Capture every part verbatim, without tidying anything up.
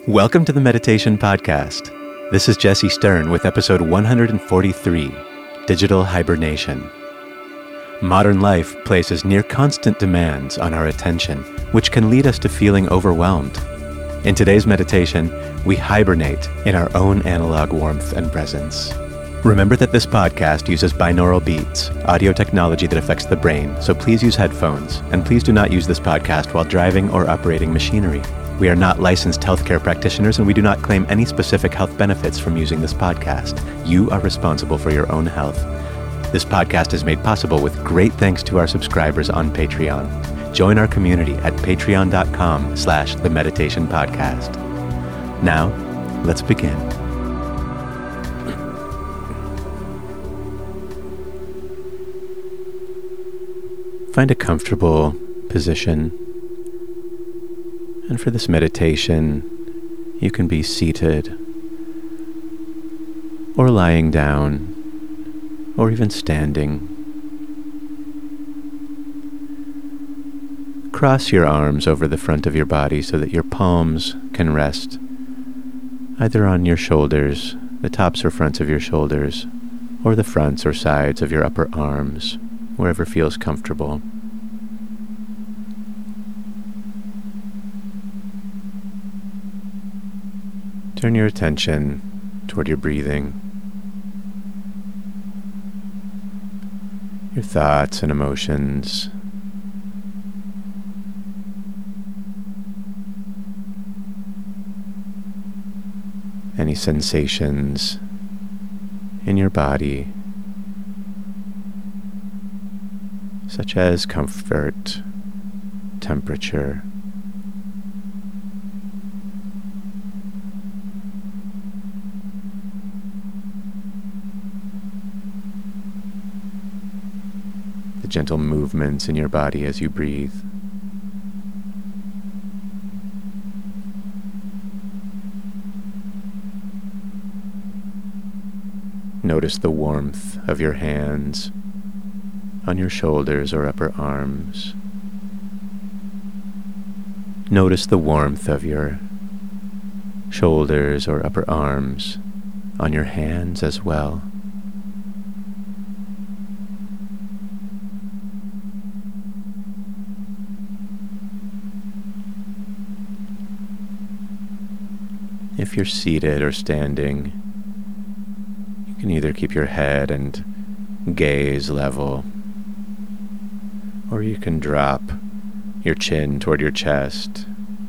Welcome to the Meditation Podcast. This is Jesse Stern with episode one hundred forty-three, Digital Hibernation. Modern life places near constant demands on our attention, which can lead us to feeling overwhelmed. In today's meditation, we hibernate in our own analog warmth and presence. Remember that this podcast uses binaural beats, audio technology that affects the brain, so please use headphones, and please do not use this podcast while driving or operating machinery. We are not licensed healthcare practitioners, and we do not claim any specific health benefits from using this podcast. You are responsible for your own health. This podcast is made possible with great thanks to our subscribers on Patreon. Join our community at patreon.com slash the meditation podcast. Now, let's begin. Find a comfortable position. And for this meditation, you can be seated or lying down or even standing. Cross your arms over the front of your body so that your palms can rest either on your shoulders, the tops or fronts of your shoulders, or the fronts or sides of your upper arms, wherever feels comfortable. Turn your attention toward your breathing, your thoughts and emotions. Any sensations in your body, such as comfort, temperature, the gentle movements in your body as you breathe. Notice the warmth of your hands on your shoulders or upper arms. Notice the warmth of your shoulders or upper arms on your hands as well. If you're seated or standing, you can either keep your head and gaze level, or you can drop your chin toward your chest.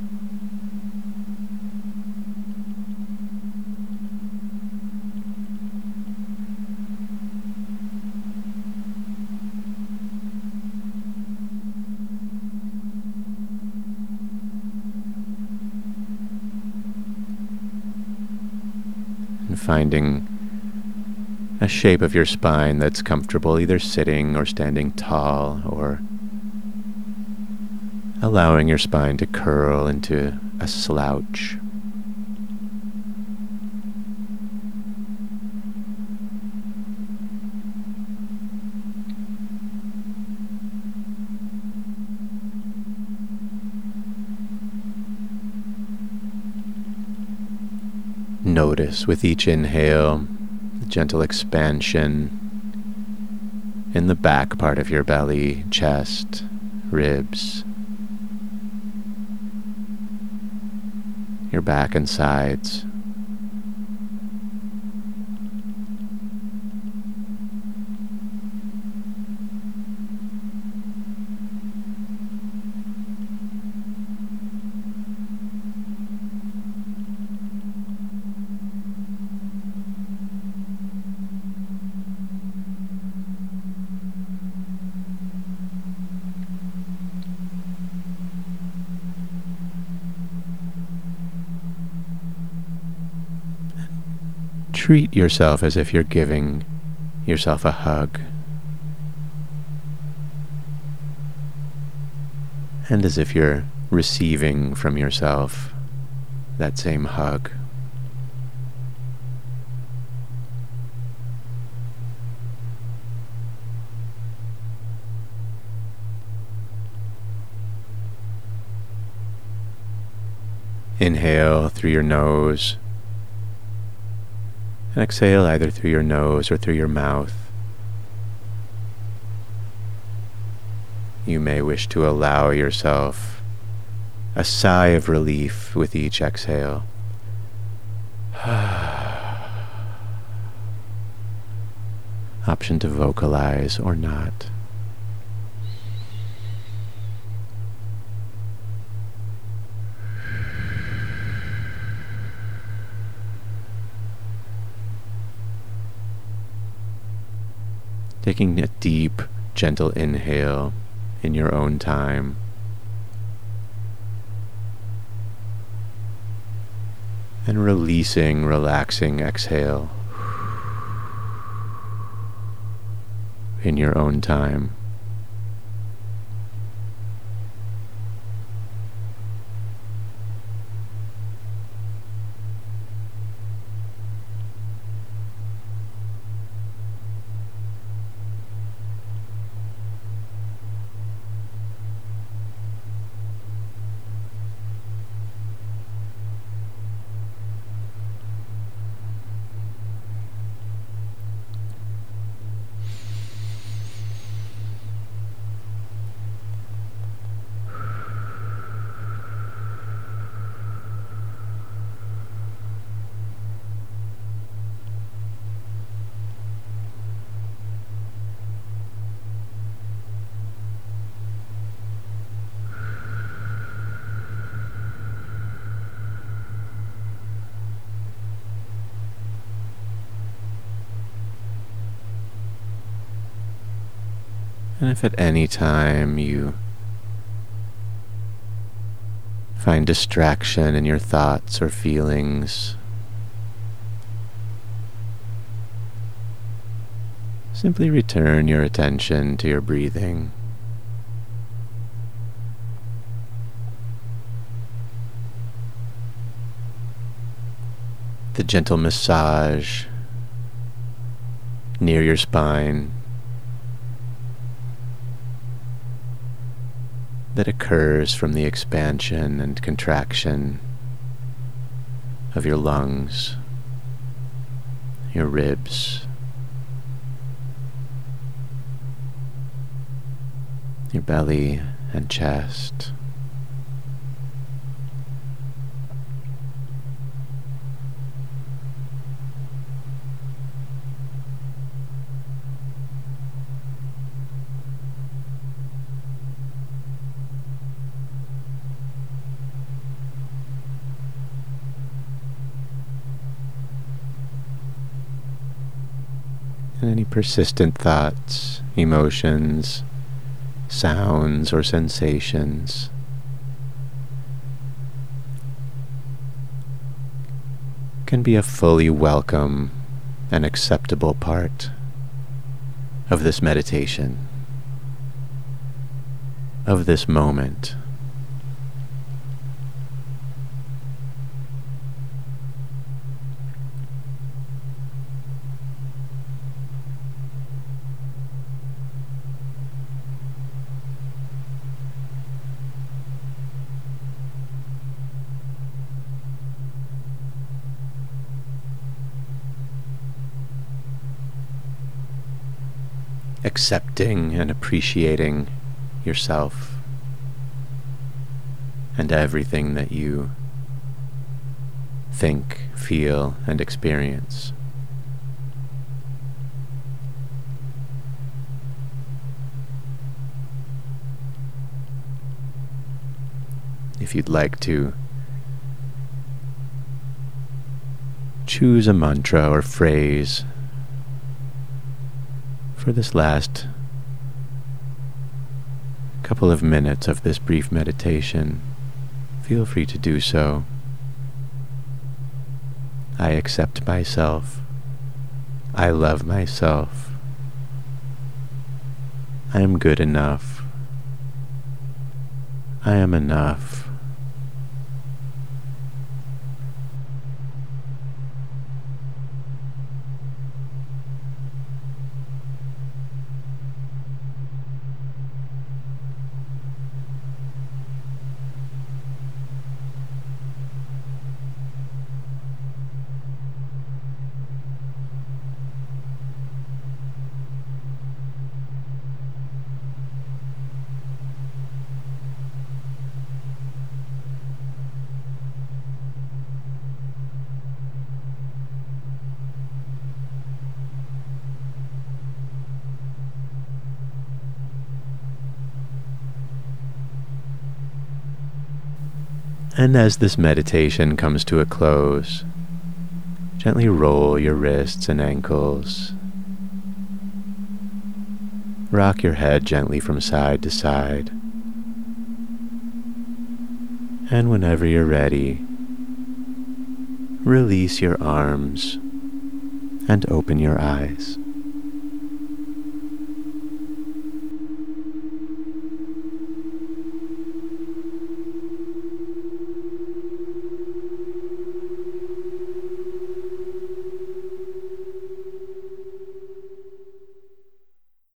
And finding a shape of your spine that's comfortable, either sitting or standing tall, or allowing your spine to curl into a slouch. Notice with each inhale the gentle expansion in the back part of your belly, chest, ribs, your back and sides. Treat yourself as if you're giving yourself a hug, and as if you're receiving from yourself that same hug. Inhale through your nose, and exhale either through your nose or through your mouth. You may wish to allow yourself a sigh of relief with each exhale. Option to vocalize or not. Taking a deep, gentle inhale in your own time. And releasing, relaxing exhale in your own time. And if at any time you find distraction in your thoughts or feelings, simply return your attention to your breathing. The gentle massage near your spine that occurs from the expansion and contraction of your lungs, your ribs, your belly and chest. And any persistent thoughts, emotions, sounds, or sensations can be a fully welcome and acceptable part of this meditation, of this moment. Accepting and appreciating yourself and everything that you think, feel, and experience. If you'd like to choose a mantra or phrase for this last couple of minutes of this brief meditation, feel free to do so. I accept myself. I love myself. I am good enough. I am enough. And as this meditation comes to a close, gently roll your wrists and ankles. Rock your head gently from side to side. And whenever you're ready, release your arms and open your eyes.